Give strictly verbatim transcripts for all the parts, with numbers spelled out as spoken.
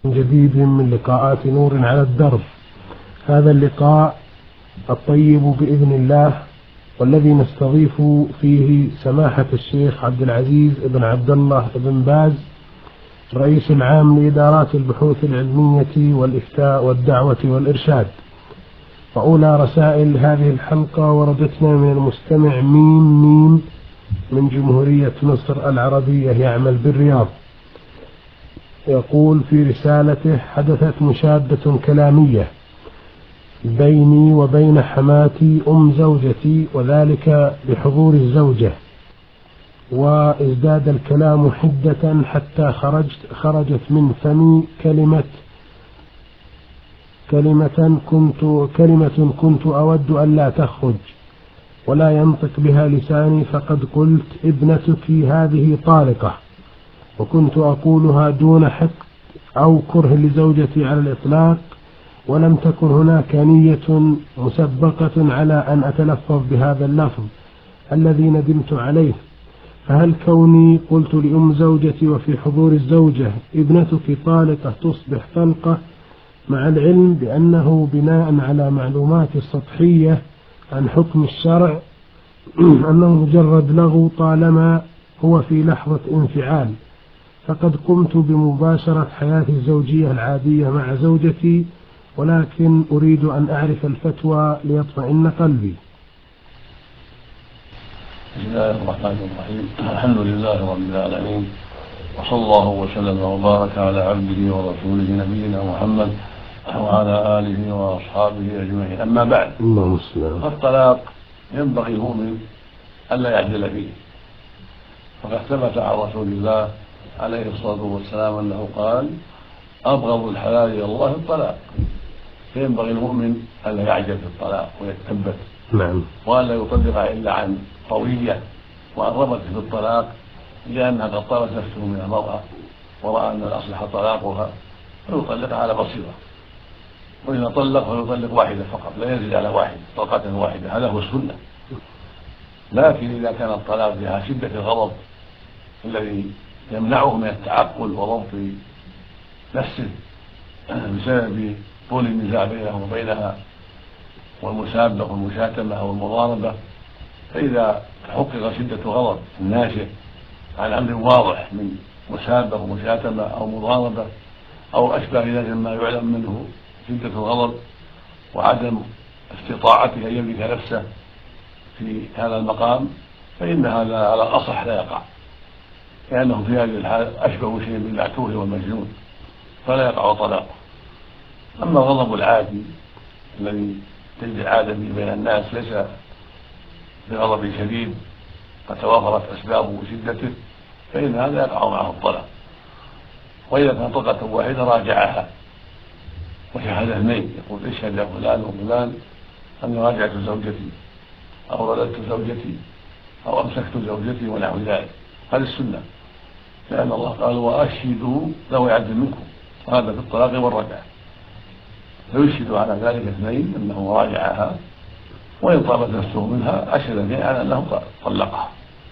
جديد من لقاءات نور على الدرب. هذا اللقاء الطيب بإذن الله، والذي نستضيف فيه سماحة الشيخ عبد العزيز بن عبد الله بن باز، رئيس العام لإدارات البحوث العلمية والإفتاء والدعوة والإرشاد. وأولى رسائل هذه الحلقة وردتنا من المستمع ميم ميم من جمهورية مصر العربية يعمل بالرياض. يقول في رسالته: حدثت مشادة كلامية بيني وبين حماتي أم زوجتي، وذلك بحضور الزوجة، وازداد الكلام حدة حتى خرجت خرجت من فمي كلمة كلمة كنت كلمة كنت أود أن لا تخرج ولا ينطق بها لساني، فقد قلت: ابنتك هذه طالقة. وكنت أقولها دون حقد أو كره لزوجتي على الإطلاق، ولم تكن هناك نية مسبقة على أن أتلفظ بهذا اللفظ الذي ندمت عليه. فهل كوني قلت لأم زوجتي وفي حضور الزوجة ابنتك طالقة تصبح طلقة، مع العلم بأنه بناء على معلومات السطحية عن حكم الشرع أنه مجرد لغو طالما هو في لحظة انفعال، فقد قمت بمباشرة حياتي الزوجية العادية مع زوجتي، ولكن أريد أن أعرف الفتوى ليطمئن قلبي. بسم الله الرحمن الرحيم. الحمد لله رب العالمين، وصلى الله وسلم وبارك على عبده ورسوله نبينا محمد وعلى آله وأصحابه أجمعين. أما بعد، الطلاق ينبغي المؤمن ألا يعجل فيه، فقد ثبت عن رسول الله عليه الصلاة والسلام أنه قال: أبغض الحلال إلى الله الطلاق. فينبغي المؤمن ألا يعجل في الطلاق ويتثبت، نعم، وألا يطلق إلا عن قوية وأن رغبت في الطلاق لأنها قد طلبت نفسه من المرأة ورأى أن الأصلح طلاقها فيطلقها على بصيرة، وإذا طلق فيطلق واحدة فقط، لا يزيد على واحدة، طلقة واحدة. هذا هو السنة. لكن إذا كان الطلاق فيها شدة الغضب الذي يمنعه من التعقل وضبط نفسه بسبب طول النزاع بينه وبينها والمسابة والمشاتمة والمضاربة، فإذا تحقق شدة غضب الناشئ عن أمر واضح من مسابة ومشاتمة أو مضاربة أو أشبه ذلك مما يعلم منه شدة الغضب وعدم استطاعته أن يملك نفسه في هذا المقام، فإن هذا على الأصح لا يقع، لأنه في هذه الحال أشبه شيء بالمعتوه والمجنون، فلا يقع طلاقه. أما الغضب العادي الذي تجري العادة بين الناس ليس بغضب شديد قد توافرت أسبابه وشدته، فإن هذا يقع معه الطلاق. وإذا كان طلقة واحدة راجعها وشهد اثنين، يقول: اشهد يا فلان وفلان أني راجعت زوجتي أو رددت زوجتي أو أمسكت زوجتي ونحو ذلك. هذه السنة، لأن الله قال: وأشهدوا ذوي عدل منكم، وهذا في الطلاق والرجعة، فيشهد على ذلك اثنين أنه راجعها، وإن طابت نفسه منها أشهد اثنين على أنه طلقها،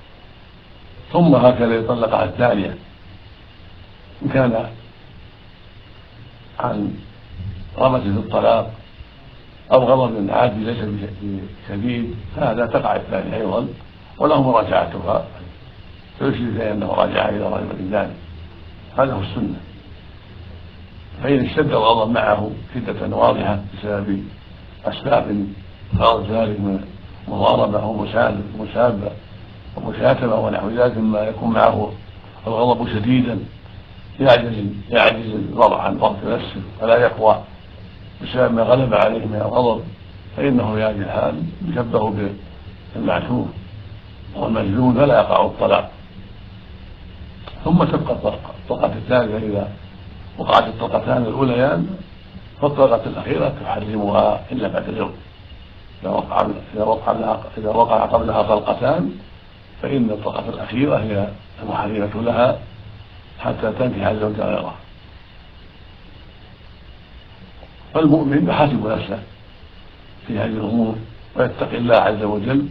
ثم هكذا يطلقها الثانية. إن كان عن رغبة في الطلاق أو غضب عادي ليس بشديد، فهذا تقع الثانية أيضا وله مراجعتها، فيشهد أنه راجعها إذا رغب في ذلك. هذا هو السنة. فإن اشتد الغضب معه شدة واضحة بسبب أسباب خارج ذلك من مضاربة ومسابة ومشاتمة ونحو ذلك مما يكون معه الغضب شديدا، يعجز يعجز الوضع عن ضبط نفسه فلا يقوى بسبب ما غلب عليه من الغضب، فإنه في هذه الحال يشبه بالمعتوه والمجنون فلا يقع الطلاق. ثم تبقى الطلقة الطلقة الثالثة إذا وقعت الطلقتان الأوليان، فالطلقة الأخيرة تحرمها إلا بعد زوج. إذا وقع إذا وقع إذا وقع قبلها طلقتان فإن الطلقة الأخيرة هي المحرمة لها حتى تنكح الزوج غيره. فالمؤمن يحاسب نفسه في هذه الأمور ويتقي الله عز وجل،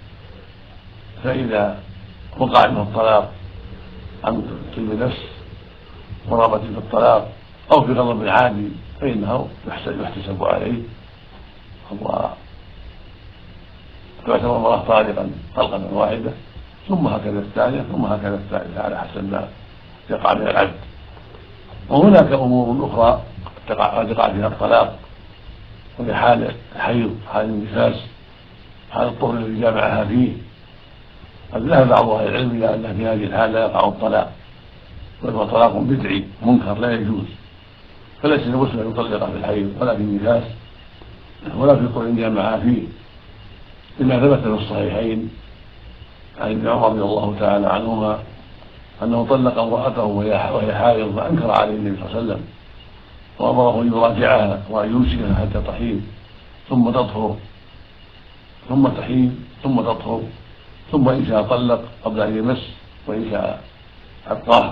فإذا وقع منه الطلاق عن طيب نفس ورغبة في الطلاق أو في غضب عادي فإنه يحتسب عليه الله، تعتبر المرأة طالقا طلقة واحدة ثم هكذا الثانية ثم هكذا الثالثة على حسب ما يقع من العبد. وهناك أمور أخرى قد يقع فيها الطلاق، وهي حال الحيض، حال النفاس، حال الطهر الذي جامعها فيه. قد ذهب بعض أهل العلم إلى أن في هذه الحال لا يقع الطلاق، بل هو طلاق بدعي منكر لا يجوز، فليس المسلم أن يطلق في الحيض ولا في النفاس ولا في طهر جامعها فيه، لما ثبت في الصحيحين عن ابن عمر رضي الله تعالى عنهما أنه طلق امرأته وهي حائض فأنكر عليه النبي صلى الله عليه وسلم وأمره أن يراجعها وأن يمسكها حتى تحيض ثم تطهر ثم تحيض ثم تطهر، ثم إن شاء طلق قبل أن يمس وإن شاء أبقاها.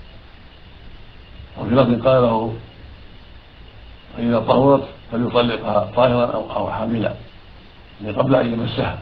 وفي لفظ قال له فإذا طهرت فليطلقها طاهرا أو حاملا، يعني قبل أن يمسها.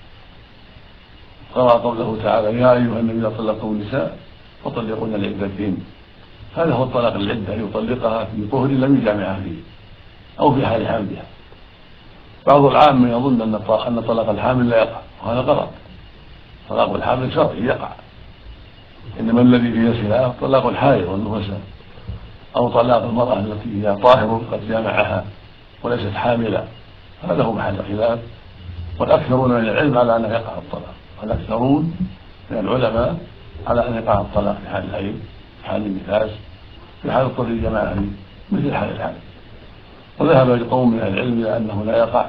قرأ قوله تعالى يا أيها النبي إذا طلقتم النساء فطلقوهن لعدتهن، هذا هو الطلاق العدة، يطلقها في طهر لم يجامعها فيه أو في حال حملها. بعض العامة يظن أن طلاق الحامل لا يقع، وهذا غلط. طلاق الحامل شرعي يقع، إنما الذي فيه خلاف طلاق الحائض والنفساء، أو طلاق المرأة التي هي طاهر قد جامعها وليست حاملة، هذا هو محل الخلاف. والأكثرون من العلم على أنه يقع الطلاق، والأكثرون من العلماء على أن يقع الطلاق في حال الحيض، في حال النفاس، في حال الطهر الجماعي مثل حال الحامل. وذهب القوم من العلم إلى أنه لا يقع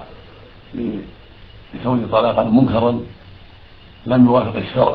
لكون طلاقا منكرا لم يوافق الشرع،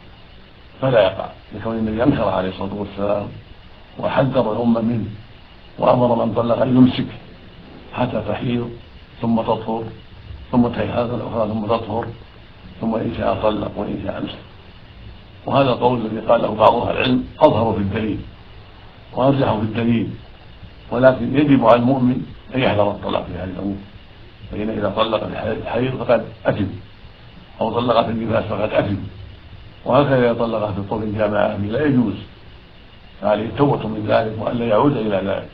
فلا يقع لكون النبي أنكر عليه الصلاة والسلام وحذر الأمة منه، وأمر من طلق أن يمسك حتى تحيض ثم تطهر ثم تحيض الأخرى ثم تطهر ثم إن شاء طلق وإن شاء أمسك. وهذا القول الذي قاله بعض أهل العلم أظهر في الدليل وأرجح في الدليل، ولكن يجب على المؤمن أن يحذر الطلاق في هذه الأمور، فإن إذا طلق في الحيض فقد أثم، أو طلق في النفاس فقد أثم، وهكذا إذا طلق في الطهر جامعه لا يجوز، فعليه التوبة من ذلك وأن لا يعود إلى ذلك.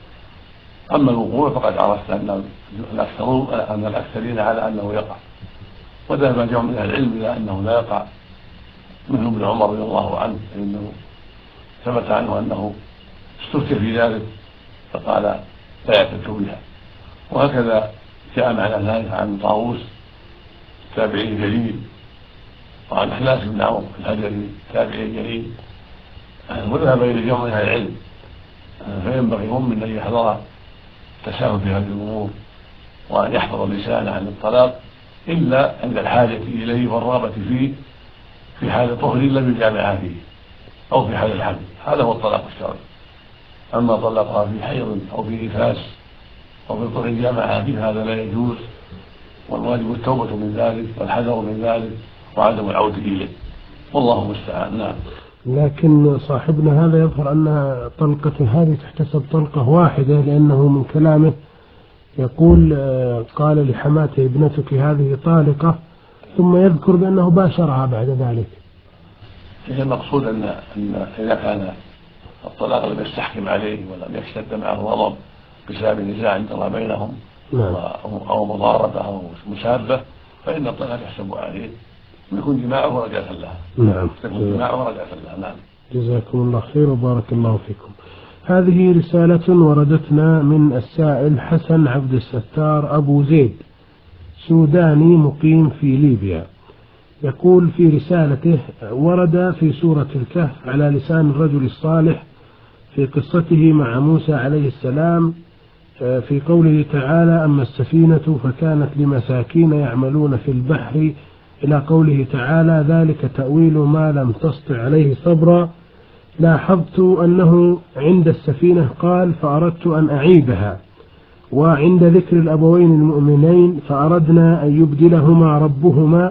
أما الوقوع فقد عرفت أن الأكثرون أن الأكثرين على أنه يقع، وذهب جمع من أهل العلم إلى أنه لا يقع، منهم ابن عمر رضي الله عنه فإنه ثبت عنه أنه استفتي في ذلك فقال لا يعتد بها. وهكذا جاء معنى ذلك عن طاووس تابعي جليل، وعن خلاف بن عمرو الهجري تابعي جليل، وذهب إلى جمع من أهل العلم. فينبغي المؤمن أن يحذر التساهل في هذه الأمور، وأن يحفظ اللسان عن الطلاق إلا عند الحاجة إليه والرغبة فيه في حال طهر لم يجامعها فيه أو في حال الحمل، هذا هو الطلاق الشرعي. أما طلقها في حيض أو في نفاس أو في طهر جامعها فيه هذا لا يجوز، والواجب التوبة من ذلك والحذر من ذلك وعدم العودة إليه، والله المستعان. نعم. لكن صاحبنا هذا يظهر أن طلقة هذه تحتسب طلقة واحدة، لأنه من كلامه يقول قال لحماته ابنتك هذه طالقة، ثم يذكر بأنه باشرها بعد ذلك. هي المقصود أن أن إذا كان الطلاق لم يستحكم عليه ولم يشتد معه الغضب بسبب نزاع جرى بينهم نعم. أو مضاربة أو مسابة، فإن الطلاق يحسب عليه ويكون جماعه رجعة لها. نعم. يكون جماعه رجعة لها. نعم. جزاكم الله خير وبارك الله فيكم. هذه رسالة وردتنا من السائل حسن عبد الستار أبو زيد، سوداني مقيم في ليبيا. يقول في رسالته: ورد في سورة الكهف على لسان الرجل الصالح في قصته مع موسى عليه السلام في قوله تعالى: أما السفينة فكانت لمساكين يعملون في البحر، إلى قوله تعالى: ذلك تأويل ما لم تسطع عليه صبرا. لاحظت أنه عند السفينة قال: فأردت أن أعيبها، وعند ذكر الأبوين المؤمنين فأردنا أن يبدلهما ربهما،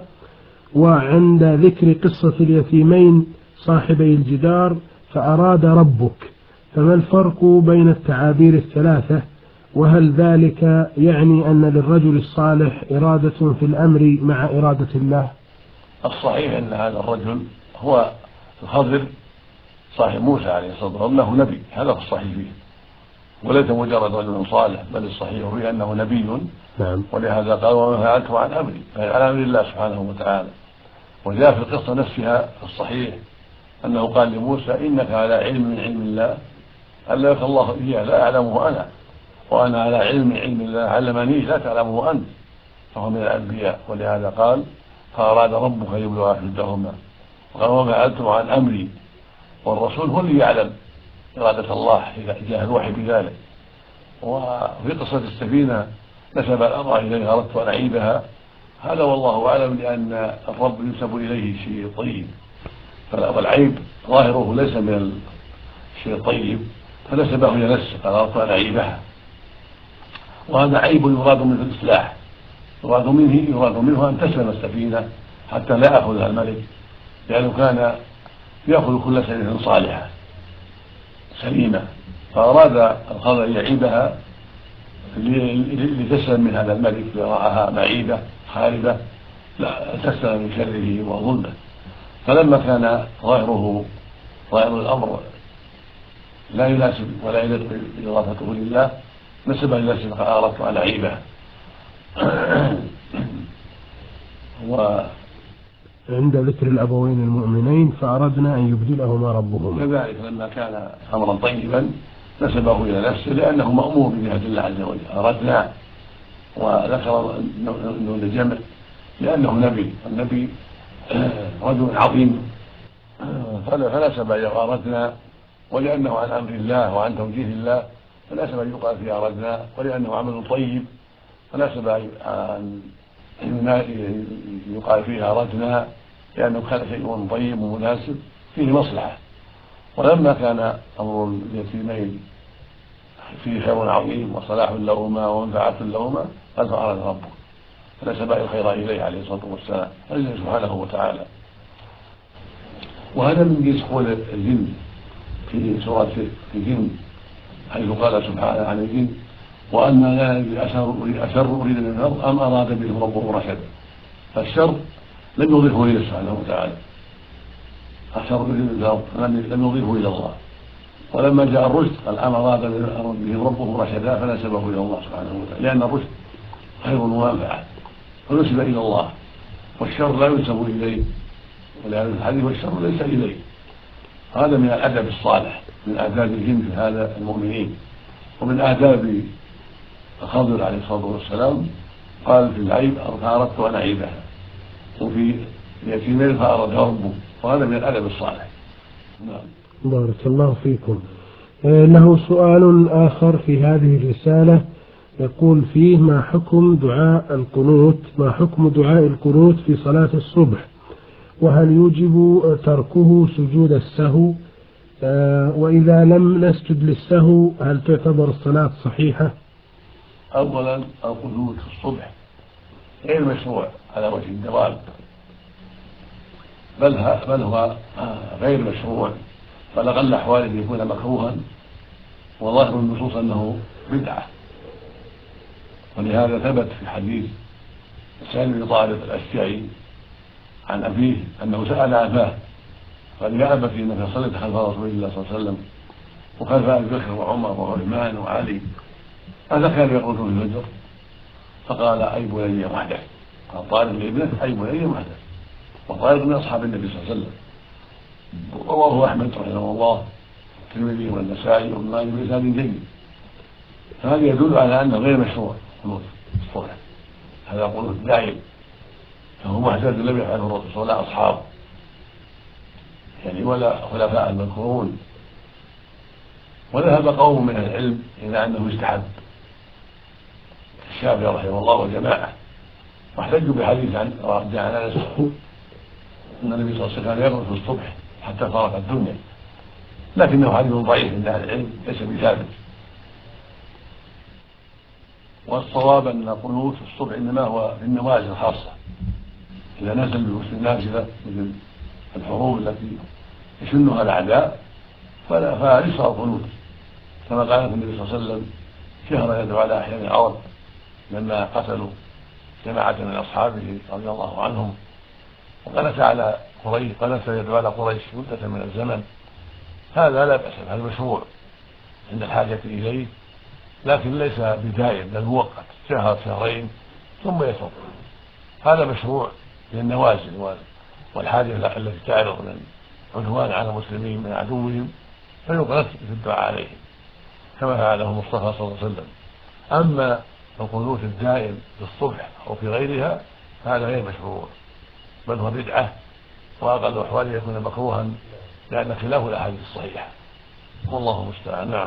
وعند ذكر قصة اليتيمين صاحبي الجدار فأراد ربك. فما الفرق بين التعابير الثلاثة؟ وهل ذلك يعني أن للرجل الصالح إرادة في الأمر مع إرادة الله؟ الصحيح أن هذا الرجل هو الخضر صاحب موسى عليه الصلاة والسلام، أنه نبي، هذا في الصحيح فيه، وليس مجرد رجل صالح، بل الصحيح فيه أنه نبي. نعم. ولهذا قال وما فعلته عن أمري، فهي على أمر الله سبحانه وتعالى. وجاء في القصة نفسها الصحيح أنه قال لموسى إنك على علم من علم الله علمك الله إياه لا أعلمه أنا، وأنا على علم من علم الله علمني لا تعلمه أنت، فهو من الأنبياء. ولهذا قال فأراد ربك يبلغ أشدهما، وقال وما فعلته عن أمري. والرسول هو اللي يعلم إرادة الله إذا جاء الوحي بذلك. وفي قصة السفينة نسب الأمر إليه أردت أن أعيبها، هذا والله أعلم، لأن الرب ينسب إليه شيء طيب، والعيب ظاهره ليس من الشيء الطيب، فنسبه إلى نفسه قال أردت أن أعيبها، وهذا عيب يراد منه الإصلاح، يراد منه يراد منه أن تسلم السفينة حتى لا يأخذها الملك، لأنه كان يأخذ كل سفينة صالحة سليمة، فأراد الخضر يعيبها لتسلم من هذا الملك، لرآها معيبة خاربة لا تسلم من شره وظلمه. فلما كان ظاهره ظاهر الأمر لا يناسب ولا يليق بإضافته لله نسبه لنفسه فقال أردت أن أعيبها. عند ذكر الأبوين المؤمنين فأردنا أن يبدلهما ربهما، كذلك لما كان أمرا طيبا نسبه إلى نفسه لأنه مأمور بجهة الله عز وجل. أردنا وذكر نون الجمع لأنه نبي، النبي رجل عظيم فنسب أردنا، ولأنه عن أمر الله وعن توجيه الله فنسب أن يقال فيه أردنا، ولأنه عمل طيب فنسب أن يقال فيه أردنا، لأنه كان شيء طيب ومناسب فيه مصلحة. ولما كان أمر اليتيمين فيه خير عظيم وصلاح لهما ومنفعة لهما قال فأراد ربه، فنسب الخير إليه عليه الصلاة والسلام سبحانه وتعالى. وهذا من جنس قول الجن في سورة الجن، حيث قال سبحانه عن الجن وأن لا أشر أريد من الأرض أم أراد بهم ربه رشدا. فالشر لم يضيفه إليه سبحانه وتعالى، أشر أريد من الأرض لم يضيفه إلى الله. ولما جاء الرشد قال أم أراد بهم ربه رشدا فنسبه إلى الله سبحانه وتعالى، لأن الرشد خير ومنفعة فنسب إلى الله، والشر لا ينسب إليه، ولهذا الحديث والشر ليس إليه. هذا من الأدب الصالح، من آداب الجن في هذا المؤمنين. ومن آداب الخضر عليه الصلاة والسلام قال في العيب فأردت أن أعيبها، وفي اليتيمين فأراد ربه، وهذا من الأدب الصالح. نعم. بارك الله فيكم. له سؤال آخر في هذه الرسالة يقول فيه ما حكم دعاء القنوت ما حكم دعاء القنوت في صلاة الصبح، وهل يوجب تركه سجود السهو، وإذا لم نسجد للسهو هل تعتبر الصلاة صحيحة؟ أولا القنوت في الصبح غير مشروع على وجه الدوام، بل بل هو غير مشروع، بل أقل أحواله يكون مكروها، وظاهر النصوص أنه بدعة. ولهذا ثبت في حديث سعيد بن طارق الأشجعي عن أبيه أنه سأل أباه قال يا أبت إنك صليت خلف رسول الله صلى الله عليه وسلم وخلف أبي بكر وعمر وعثمان وعلي هذا كان يقول في الفجر؟ فقال أي بني محدث. قال طارق لابنه أي بني محدث، وطارق من أصحاب النبي صلى الله عليه وسلم. رواه أحمد رحمه الله الترمذي والنسائي وابن ماجه بإسناد جيد. فهذا يدل على أنه غير مشروع قنوت الصبح، هذا قنوت دائم، فهو محدث لم يفعله الرسول ولا أصحابه يعني ولا خلفاء المذكورون. وذهب قوم من العلم إلى أنه يستحب، الشافعي رحمه الله وجماعة، واحتجوا بحديث عن جاء عن انس ان النبي صلى الله عليه وسلم كان يقنط في الصبح حتى فارق الدنيا، لكنه حديث ضعيف عند اهل العلم ليس بثابت. والصواب ان القنوت في الصبح انما هو في النوازل الخاصه، اذا نزل بوسط النازله مثل الحروب التي يشنها الاعداء فلا يشرع القنوت، كما قال النبي صلى الله عليه وسلم شهر يدعو على احيان العرب لما قتلوا جماعة من أصحابه رضي الله عنهم، وقنت على قريش قنت يدعو على قريش مدة من الزمن. هذا لا بأس، هذا مشروع عند الحاجة إليه لكن ليس بدائم بل مؤقت شهر شهرين ثم يترك. هذا مشروع للنوازل والحاجة التي تعرض من عدوان على المسلمين من عدوهم فيقنت في الدعاء عليهم كما فعله المصطفى صلى الله عليه وسلم. أما القنوت الدائم في الصبح أو في غيرها فهذا غير مشروع بل هو بدعة وأقل أحواله يكون مكروها لأن خلاف الأحاديث الصحيحة والله المستعان. نعم.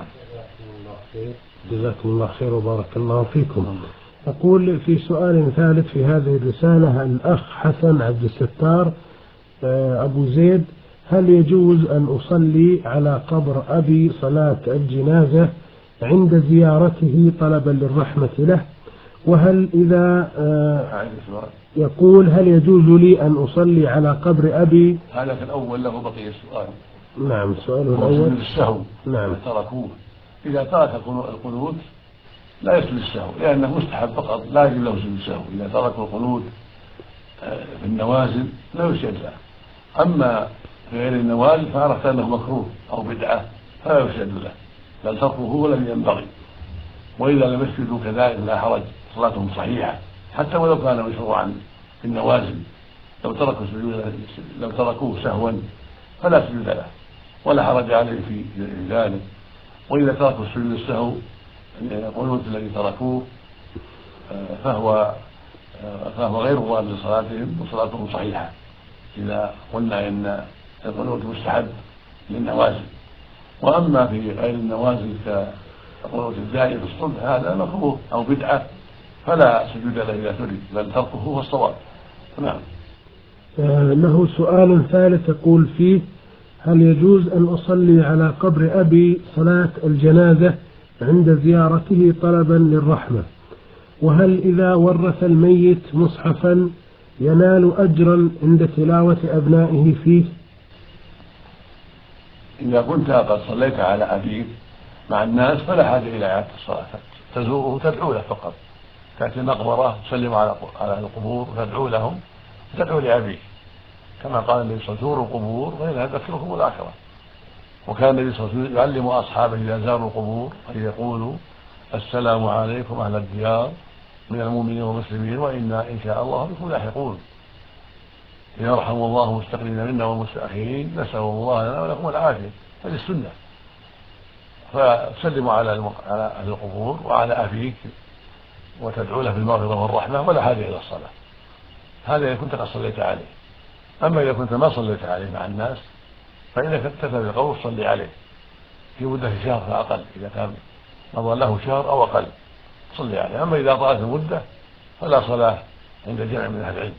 جزاكم الله خير وبارك الله فيكم. أقول في سؤال ثالث في هذه الرسالة الأخ حسن عبد الستار أبو زيد: هل يجوز أن أصلي على قبر أبي صلاة الجنازة عند زيارته طلبا للرحمة له؟ وهل إذا يقول هل يجوز لي أن أصلي على قبر أبي؟ هذا في الأول له بقية السؤال. نعم سؤاله الأول السهو. نعم. تركوه إذا ترك القنوت لا يسجد السهو لأنه مستحب فقط لا يجوز له سجود السهو. إذا تركوا القنوت في النوازل لا يسجد له. أما في غير النوازل فعرفت أنه مكروه أو بدعة فلا يسجد له بل تركه هو الذي ينبغي. وإذا لم يسجدوا كذلك لا حرج صلاتهم صحيحة حتى ولو كان مشروعا في النوازل. لو تركوا لو تركوه سهوا فلا سجود له ولا حرج عليه في ذلك. وإذا تركوا السجود السهو القنوت الذي تركوه فهو فهو غير مراد لصلاتهم وصلاتهم صحيحة إذا قلنا إن القنوت مستحب للنوازل. وأما في غير النوازل كقنوت الدائم في الصبح هذا مكروه أو بدعة فلا سجود له إذا ترك بل تركه هو الصواب. نعم. له سؤال ثالث يقول فيه: هل يجوز أن أصلي على قبر أبي صلاة الجنازة عند زيارته طلبا للرحمة؟ وهل إذا ورث الميت مصحفا ينال أجرا عند تلاوة أبنائه فيه؟ إذا كنت قد صليت على أبيك مع الناس فلا حاجة إلى إعادة الصلاة، تزوره تدعو له فقط، تأتي المقبرة تسلم على القبور وتدعو لهم، تدعو لأبيك كما قال النبي صلى الله عليه وسلم: زوروا القبور فإنها تذكركم الآخرة. وكان النبي صلى الله عليه وسلم يعلم أصحابه إذا زاروا القبور أن يقولوا: السلام عليكم أهل الديار من المؤمنين والمسلمين وإنا إن شاء الله بكم لاحقون، يرحم الله المستقدمين منا والمستأخرين، نسأل الله لنا ولكم العافية. هذه السنة. فسلموا على على أهل القبور وعلى أبيك وتدعو له بالمغفرة والرحمة ولا حاجة إلى الصلاة. هذا إذا كنت قد صليت عليه. أما إذا كنت ما صليت عليه مع الناس فإنك اكتفى بالقول صلي عليه في مدة شهر فأقل، إذا كان مضى له شهر أو أقل صلي عليه. أما إذا طالت المدة فلا صلاة عند جمع من أهل العلم.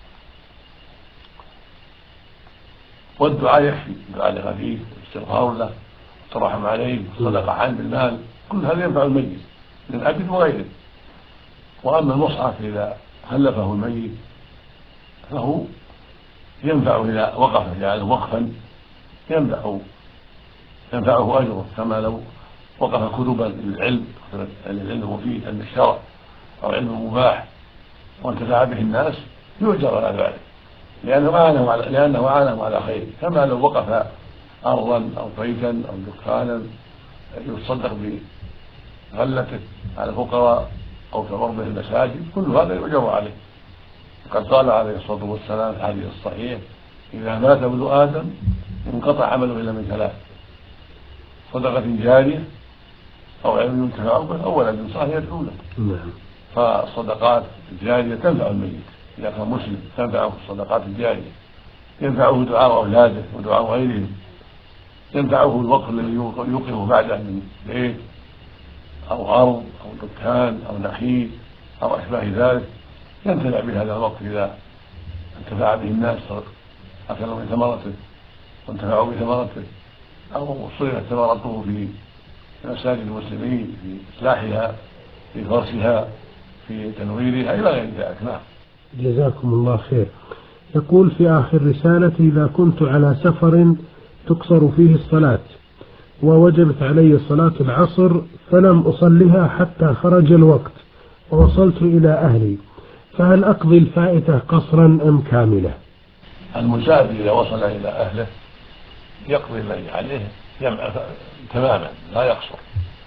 والدعاء يكفي، الدعاء لأخيه والاستغفار له والترحم عليه والصدقة عنه بالمال، كل هذا ينفع الميت من أب وغيره. وأما المصحف إذا خلفه الميت فهو ينفع إذا وقف يعني وقفا ينفع ينفعه أجره، كما لو وقف كتبا للعلم العلم المفيد علم الشرع أو علم مباح وانتفع به الناس يؤجر على ذلك لأنه أعانهم على لأنه أعانهم على خير. كما لو وقف أرضا أو بيتا أو دكانا يتصدق بغلته على الفقراء أو كربه المساجد، كل هذا يؤجر عليه. وقد قال عليه الصلاة والسلام في الحديث الصحيح: إذا مات ابن آدم انقطع عمله إلا من ثلاث: صدقة جارية أو علم ينتفع به أو ولد صالح يدعو له. فالصدقات الجارية تنفع الميت إذا كان مسلم، تنفعه الصدقات الجارية، ينفعه دعاء أولاده ودعاء غيرهم، ينفعه الوقف الذي يوقف بعده من بيت أو أرض أو دكان أو نخيل أو أشباه ذلك، ينتفع بهذا الوقت إذا انتفع به الناس، أكلوا من ثمرته وانتفعوا بثمرته أو صرفت ثمرته في مساجد المسلمين في إصلاحها في فرشها في تنويرها إلى غير ذلك. نعم. جزاكم الله خير. يقول في آخر رسالتي: إذا كنت على سفر تقصر فيه الصلاة ووجبت علي صلاة العصر فلم أصلها حتى خرج الوقت ووصلت إلى أهلي، فهل أقضي الفائتة قصرا أم كاملة؟ المسافر إذا وصل إلى أهله يقضي الذي عليه تماما لا يقصر،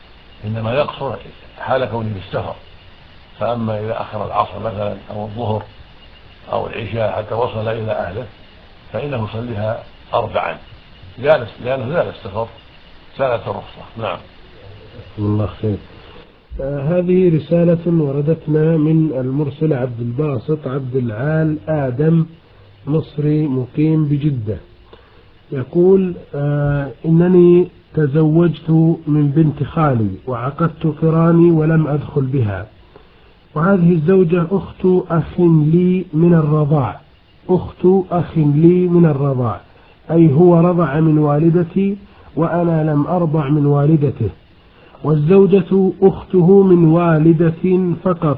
إنما يقصر حال كونه في السفر. فأما إذا أخر العصر مثلا أو الظهر أو العشاء حتى وصل إلى أهله فإنه يصليها أربعا جالس لأنه زال السفر زالت الرخصة. نعم. الله خير. آه هذه رسالة وردتنا من المرسل عبد الباسط عبد العال آدم مصري مقيم بجدة. يقول آه إنني تزوجت من بنت خالي وعقدت قراني ولم أدخل بها، وهذه الزوجة أخت أخ لي من الرضاع أخت أخ لي من الرضاع أي هو رضع من والدتي وأنا لم أرضع من والدته، والزوجة أخته من والدة فقط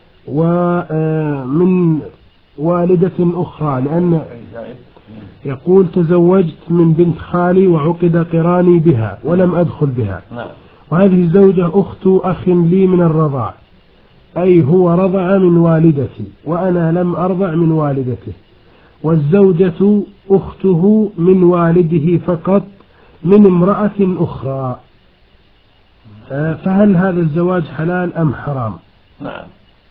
ومن والدة أخرى، لأن يقول تزوجت من بنت خالي وعقد قراني بها ولم أدخل بها، وهذه الزوجة أخت أخ لي من الرضاع أي هو رضع من والدتي وأنا لم أرضع من والدته، والزوجة أخته من والده فقط من امرأة أخرى، فهل هذا الزواج حلال أم حرام؟ نعم،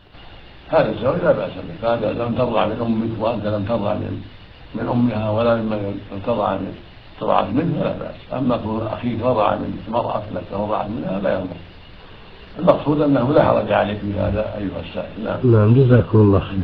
هذا الزواج لا بأس به، فهذا لم ترضع من أمك وأنت لم ترضع من من أمها ولا ممن ترضع من ترضعت منه فلا بأس. أما كون أخيك رضع من امرأة التي رضعت منها لا يضر. المقصود أنه لا حرج عليك في هذا أيها السائل. نعم. نعم جزاكم الله خير.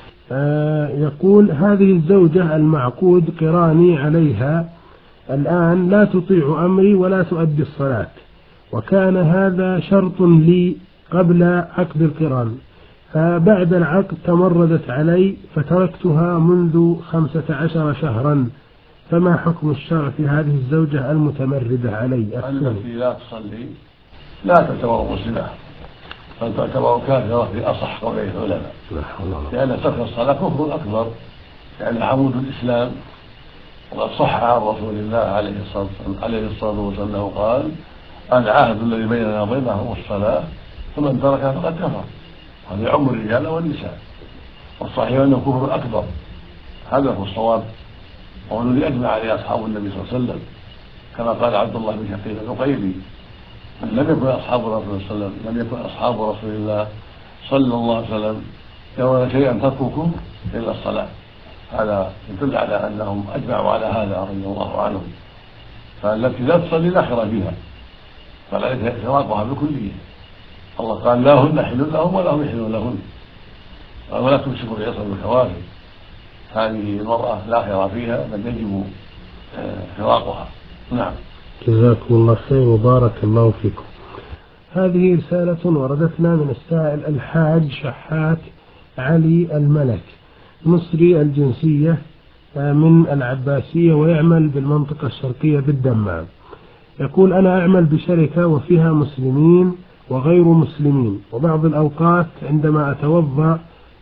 آه يقول هذه الزوجة المعقود قراني عليها الآن لا تطيع أمري ولا تؤدي الصلاة، وكان هذا شرط لي قبل عقد القران، فبعد العقد تمردت علي فتركتها منذ خمسة عشر شهرا، فما حكم الشرع في هذه الزوجة المتمردة علي؟ التي لا تصلي لا تعتبر مسلمة بل تعتبر كافرة في أصح قولي العلماء، لأن ترك الصلاة كفر أكبر، لأن عمود الإسلام، وقد صح عن رسول الله عليه الصلاة والسلام أنه قال العهد الذي بيننا وبينهم الصلاة فمن تركها فقد كفر. هذا يعم الرجال والنساء، والصحيح أنه كفر أكبر، هذا هو الصواب وهو الذي أجمع عليه أصحاب النبي صلى الله عليه وسلم، كما قال عبد الله بن شقيق العقيلي لم يكن أصحاب رسول الله لم يكن أصحاب رسول الله صلى الله عليه وسلم يرون شيئا تركوكم إلا الصلاة. هذا يدل على أنهم أجمعوا على هذا رضي الله عنهم. فالتي لا تصلي لا خير فيها، فلا فراقها بالكلية. الله قال لا هن حل لهم ولا هم يحلون لهن، ولا تمسكوا بعصا بالكوافر. هذه المرأة لا خير فيها بل يجب فراقها. نعم. جزاكم الله خير وبارك الله فيكم. هذه رسالة وردتنا من السائل الحاج شحات علي الملك مصري الجنسية من العباسية ويعمل بالمنطقة الشرقية بالدمام. يقول أنا أعمل بشركة وفيها مسلمين وغير مسلمين، وبعض الأوقات عندما أتوضأ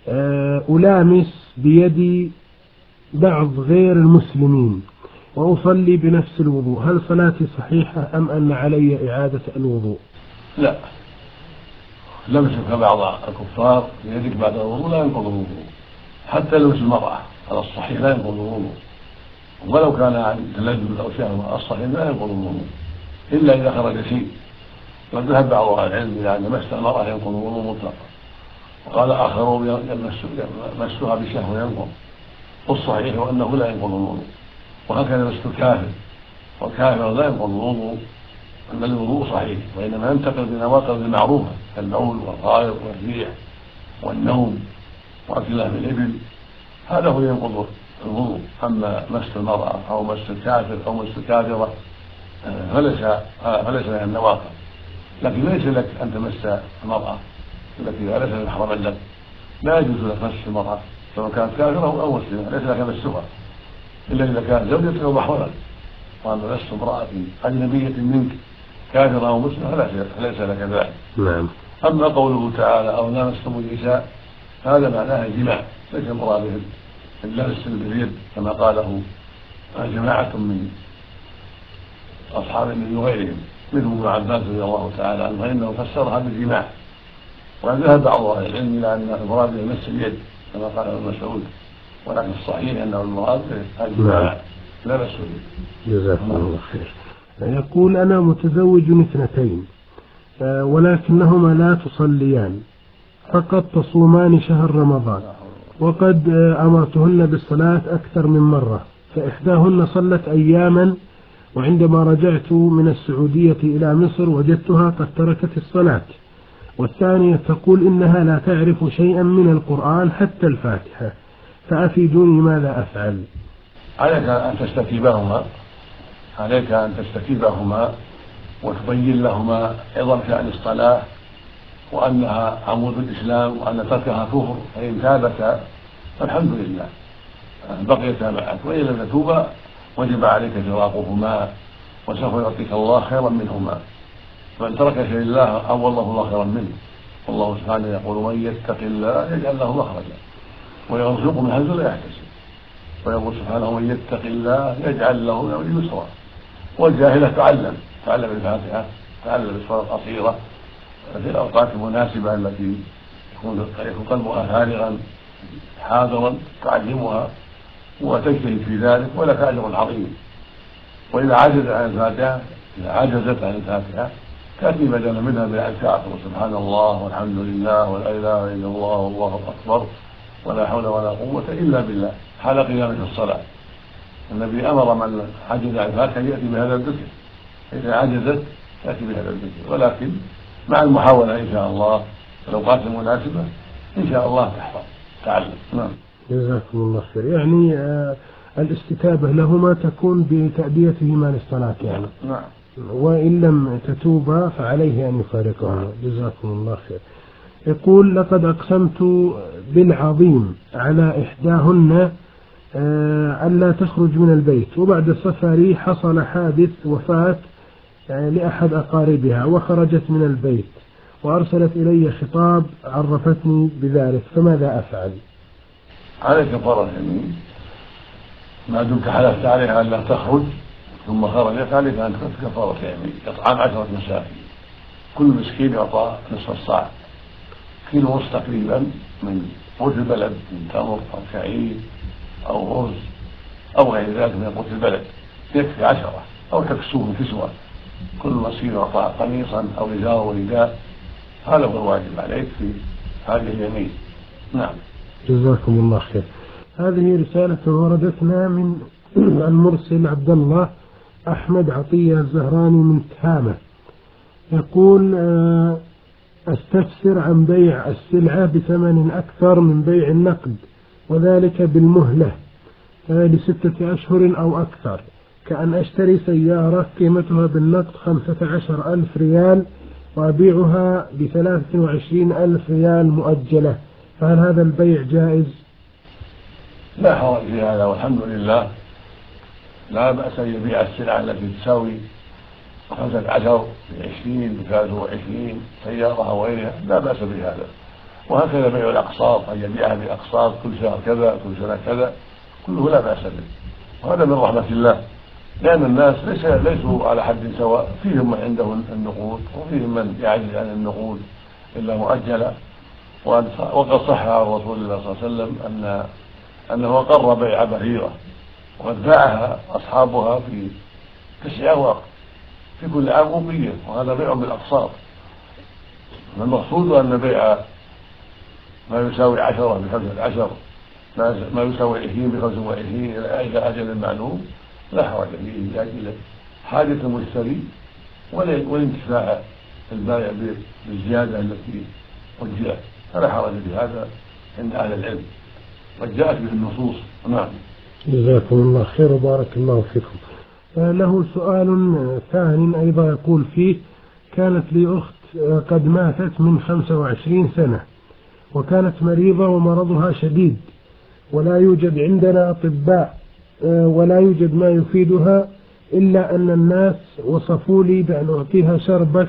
ألامس بيدي بعض غير المسلمين وأصلي بنفس الوضوء، هل صلاتي صحيحة أم أن علي إعادة الوضوء؟ لا، لمسك بعض الكفار بيدك بعد الوضوء لا ينقض الوضوء، حتى لمس المرأة على الصحيح لا ينقض الوضوء، ولو كان عن تلذذ أو شهوة الصحيح لا ينقض الوضوء إلا إذا خرج شيء. قد ذهب بعض أهل العلم إلى أن مس المرأة ينقض الوضوء مطلقا، وقال آخرون مسها بشهوة ينقض، والصحيح أنه لا ينقض الوضوء. وهكذا مس الكافر، والكافر لا ينقض الوضوء، أن الوضوء صحيح، وإنما ينتقل بنواقض المعروفة كالبول والغائط والريح والنوم وأكل لحم الإبل، هذا هو ينقض الوضوء. أما مس المرأة أو مس الكافر أو مس الكافرة فليس فليس من النواقض، لكن ليس لك أن تمس المرأة التي ليس محرما لك، لا يجوز لك مس المرأة سواء كانت كافرة أو مسلمة، ليس لك مسها إلا إذا كانت زوجتك أو محرما. وأما مس امرأة أجنبية منك كافرة أو مسلمة فليس لك ذلك. نعم. أما قوله تعالى أو لامستم النساء هذا معناه الجماع، ليس مراده اللمس باليد كما قاله جماعة من أصحاب النبي وغيرهم مثل ابن عباس رضي الله تعالى عنه، فإنه فسرها بالجماع. وذهب بعض أهل العلم إلى أن المراد بمس اليد كما قال ابن مسعود، ولكن الصحيح أنه المراد الجماع لا بأس به. جزاكم الله خير. يقول أنا متزوج اثنتين، ولكنهما لا تصليان، فقد تصومان شهر رمضان، وقد أمرتهن بالصلاة أكثر من مرة، فإحداهن صلت أياما، وعندما رجعت من السعودية إلى مصر وجدتها قد تركت الصلاة، والثانية تقول إنها لا تعرف شيئا من القرآن حتى الفاتحة، فأفيدوني ماذا أفعل؟ عليك أن تستتيبهما عليك أن تستتيبهما وتبين لهما عظم شأن الصلاة وأنها عمود الإسلام وأن تركها كفر، فإن تابتا فالحمد لله بقيتا معك، وإن لم تتوبا وجب عليك فراقهما، وسوف يعطيك الله خيرا منهما. من ترك شيء لله عوضه الله خيرا منه، والله سبحانه يقول من يتق الله يجعل له مخرجا ويرزقه من حيث لا يحتسب، ويقول سبحانه من يتق الله يجعل له من امره يسرا. والجاهلة تعلم تعلم الفاتحة، تعلم السورة القصيرة في الأوقات المناسبة التي يكون قلبها فارغا حاضرا تعلمها وتجتهد في ذلك، ولك أجر عظيم. وإذا عجزت عن الفاتحة إذا عجزت عن الفاتحة تأتي بدلا منها بالأذكار، سبحان الله والحمد لله ولا إله إلا الله والله أكبر ولا حول ولا قوة إلا بالله حال قيامة الصلاة. النبي أمر من عجز عن الفاتحة يأتي بهذا الذكر، إذا عجزت تأتي بهذا الذكر، ولكن مع المحاولة إن شاء الله في الأوقات المناسبة إن شاء الله تحفظ تعلم. نعم. جزاكم الله خير. يعني آه الاستتابة لهما تكون بتأديتهما للصلاة يعني. نعم. وإن لم تتوبا فعليه أن يفارقهما. جزاكم الله خير. يقول لقد أقسمت بالعظيم على إحداهن آه ألا تخرج من البيت، وبعد سفري حصل حادث وفاة آه لأحد أقاربها وخرجت من البيت وأرسلت إلي خطاب عرفتني بذلك، فماذا أفعل؟ عليك كفارة يمين ما دمت حلفت عليها أن لا تخرج ثم خرجت، عليك أن تكفر كفارة يمين إطعام عشرة مساكين، كل مسكين يعطى نصف الصاع، كيلو ونصف تقريبا من قوت البلد من تمر أو شعير أو رز أو غير ذلك من قوت البلد، يكفي عشرة، أو تكسوهم كسوة، كل مسكين يعطى قميصا أو إزار ورداء، هذا هو الواجب عليك في هذه اليمين. نعم. جزاكم الله خير. هذه رسالة وردتنا من المرسل عبد الله أحمد عطية الزهراني من تهامة، يقول أستفسر عن بيع السلعة بثمن أكثر من بيع النقد، وذلك بالمهلة لستة أشهر أو أكثر، كأن أشتري سيارة قيمتها بالنقد خمسة عشر ألف ريال وأبيعها بثلاثة وعشرين ألف ريال مؤجلة، فهل هذا البيع جائز؟ لا حرج في هذا والحمد لله، لا بأس أن يبيع السلعة التي تساوي خمسة عشر بعشرين بثلاثة وعشرين سيارة أو غيرها، لا بأس بهذا. وهكذا بيع الأقساط، أن يبيعها بأقساط كل شهر كذا كل سنة كذا، كله لا بأس به، وهذا من رحمة الله، لأن الناس ليس ليسوا على حد سواء، فيهم من عنده النقود وفيهم من يعجز عن النقود إلا مؤجلة. وقد صح عن رسول الله صلى الله عليه وسلم أن أنه أقر بيع بهيرة وقد باعها أصحابها في تسع أواق في كل عام أوقية، وهذا بيع بالأقساط. المقصود أن بيع ما يساوي عشرة بخمسة عشر، ما يساوي عشرين بخمسة وعشرين إلى أجل معلوم لا حرج فيه لأجل حاجة المشتري والانتفاع البائع بالزيادة التي وجهت، فلا حرج في هذا عند أهل العلم، قد جاءت به النصوص. نعم. جزاكم الله خير وبارك الله فيكم. له سؤال ثاني أيضا يقول فيه: كانت لي أخت قد ماتت من خمسة وعشرين سنة، وكانت مريضة ومرضها شديد، ولا يوجد عندنا أطباء ولا يوجد ما يفيدها، إلا أن الناس وصفوا لي بأن أعطيها شربة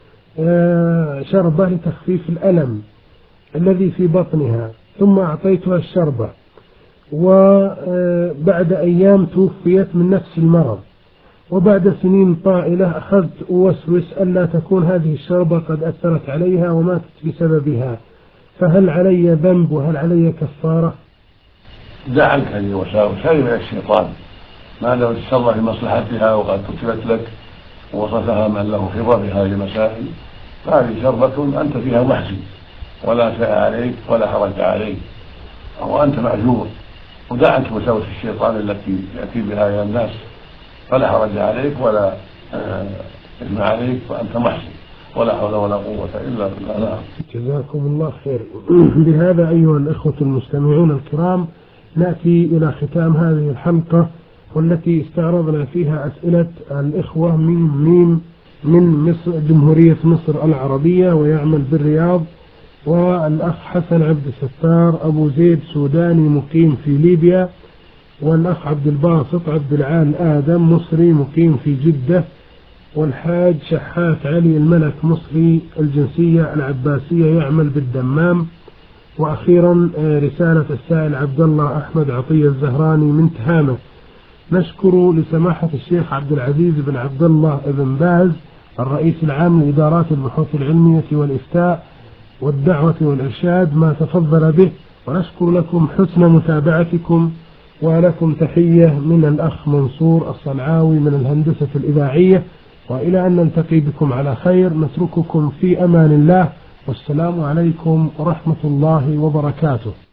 شربة لتخفيف الألم الذي في بطنها، ثم أعطيتها الشربة، وبعد أيام توفيت من نفس المرض، وبعد سنين طائلة أخذت أوسوس ألا تكون هذه الشربة قد أثرت عليها وماتت بسببها، فهل علي ذنب وهل علي كفارة؟ دع عنك هذه الوساوس، هذه من الشيطان، ما دام تتصرف في مصلحتها وقد كتبت لك ووصفها من له خبرة في هذه المسائل، هذه شربة أنت فيها محسن ولا شيء عليك ولا حرج عليك، أو أنت مأجور، ودع عنك وساوس الشيطان التي يأتي بها إلى الناس، فلا حرج عليك ولا إثم عليك وأنت محسن، ولا حول ولا قوة إلا بالله. نعم. جزاكم الله خير. بهذا أيها الإخوة المستمعون الكرام نأتي إلى ختام هذه الحلقة، والتي استعرضنا فيها أسئلة الإخوة من ميم من مصر جمهورية مصر العربية ويعمل بالرياض، والأخ حسن عبد الستار أبو زيد سوداني مقيم في ليبيا، والأخ عبد الباسط عبد العال آدم مصري مقيم في جدة، والحاج شحات علي الملك مصري الجنسية العباسية يعمل بالدمام. وأخيرا رسالة السائل عبد الله أحمد عطية الزهراني من تهامة. نشكر لسماحة الشيخ عبد العزيز بن عبد الله بن باز الرئيس العام لإدارات البحوث العلمية والإفتاء والدعوة والإرشاد ما تفضل به، ونشكر لكم حسن متابعتكم، ولكم تحية من الأخ منصور الصنعاوي من الهندسة الإذاعية، وإلى أن نلتقي بكم على خير نترككم في أمان الله، والسلام عليكم ورحمة الله وبركاته.